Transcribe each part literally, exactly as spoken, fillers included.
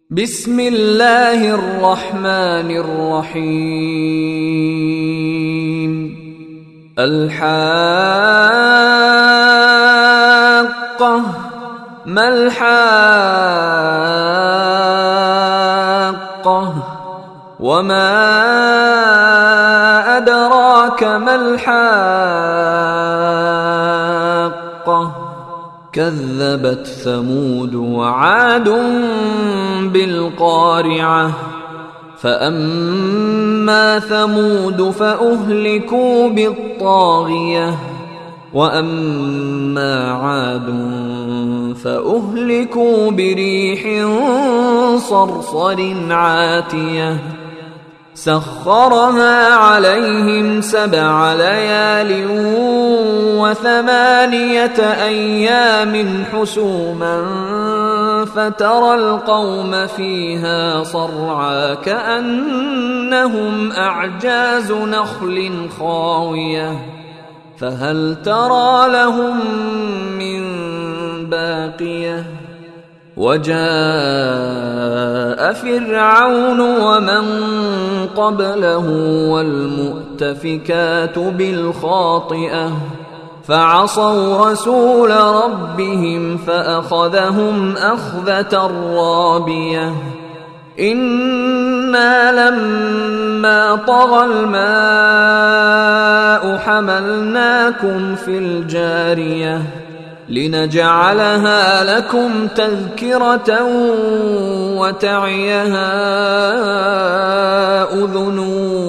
بسم الله الرحمن الرحيم. الحاقة ما الحاقة وما أدراك ما الحاقة كذبت ثمود وعاد بالقارعة فأما ثمود فأهلكوا بالطاغية وأما عاد فأهلكوا بريح صرصر عاتية سخرها عليهم سبع ليال وثمانية أيام حسوما فترى القوم فيها صرعى كأنهم أعجاز نخل خاوية فهل ترى لهم من باقية وجاء فرعون ومن قبله والمؤتفكات بالخاطئة فعصوا رسول ربهم فأخذهم أخذة رابية إنا لما طغى الماء حملناكم في الجارية لنجعلها لكم تذكرة وتعيها أذن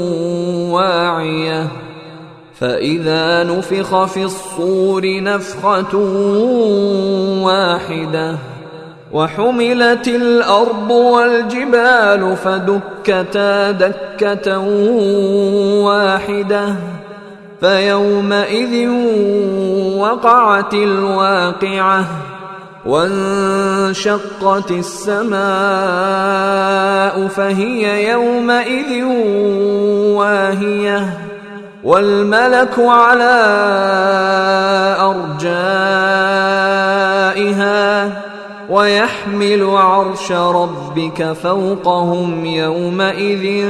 واعية فإذا نفخ في الصور نفخة واحدة وحملت الأرض والجبال فدكتا دكة واحدة فيومئذ وقعت الواقعة وانشقت السماء فهي يومئذ واهية والملك على أرجائها ويحمل عرش ربك فوقهم يومئذ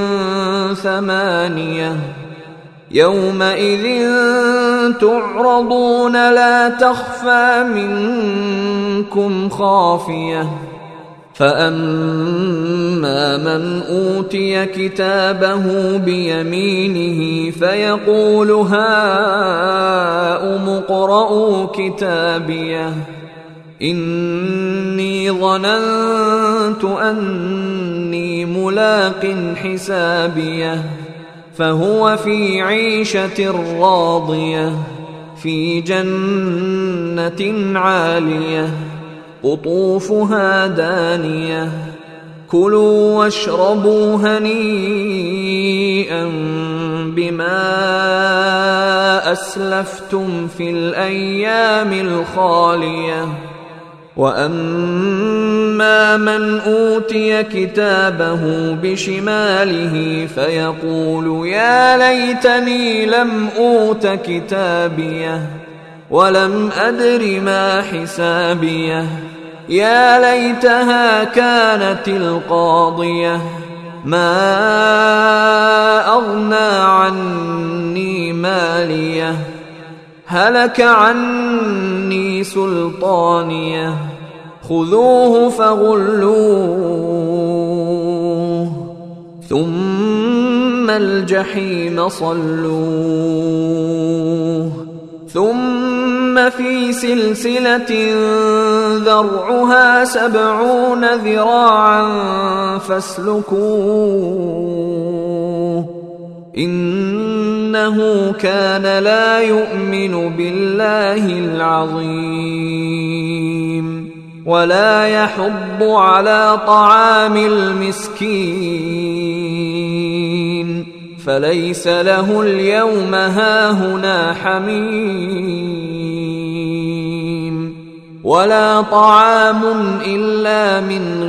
ثمانية يومئذ تعرضون لا تخفى منكم خافية فأما من أوتي كتابه بيمينه فيقول هاؤم اقرءوا كتابيه إني ظننت أني ملاق حسابيه فهو في عيشة راضية في جنة عالية قطوفها دانية كلوا واشربوا هنيئا بما أسلفتم في الأيام الخالية وأما من أوتي كتابه بشماله فيقول يا ليتني لم أوت كتابيه ولم أدر ما حسابيه يا ليتها كانت القاضية ما أغنى عني ماليه هلك عني سلطانيه خذوه فغلوه ثم الجحيم صلوه ثم في سلسلة ذرعها سبعون ذراعا فاسلكوه إنه كان لا يؤمن بالله العظيم ولا يحض على طعام المسكين فليس له اليوم هاهنا حميم ولا طعام إلا من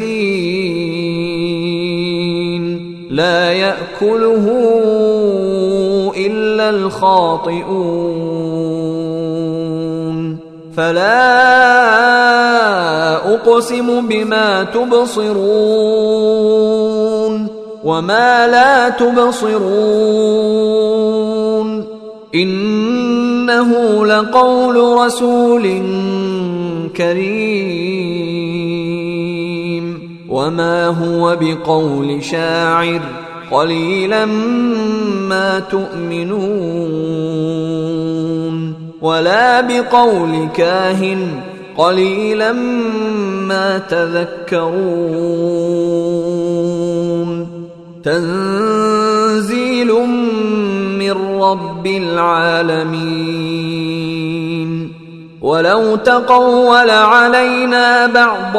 غسلين لا يأكله إلا الخاطئون فلا أقسم بما تبصرون وما لا تبصرون إنه لقول رسول كريم وما هو بقول شاعر قليلا ما تؤمنون ولا بقول كاهن قليلا ما تذكرون تنزيل من رب العالمين ولو تقول علينا بعض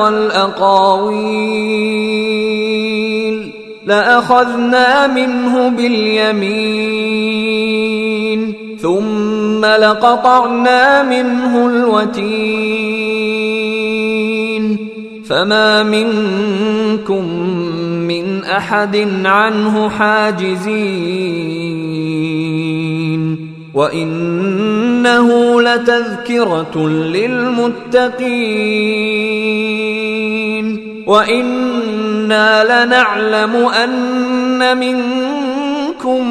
الأقاويل لأخذنا منه باليمين ثم لقطعنا منه الوتين فما منكم من أحد عنه حاجزين وإنه لتذكرة للمتقين وإنا لنعلم أن منكم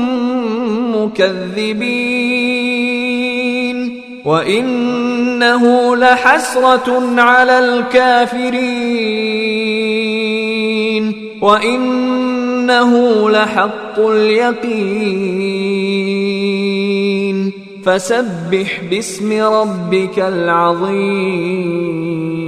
مكذبين وإنه لحسرة على الكافرين وإنه لحق اليقين فسبح باسم ربك العظيم.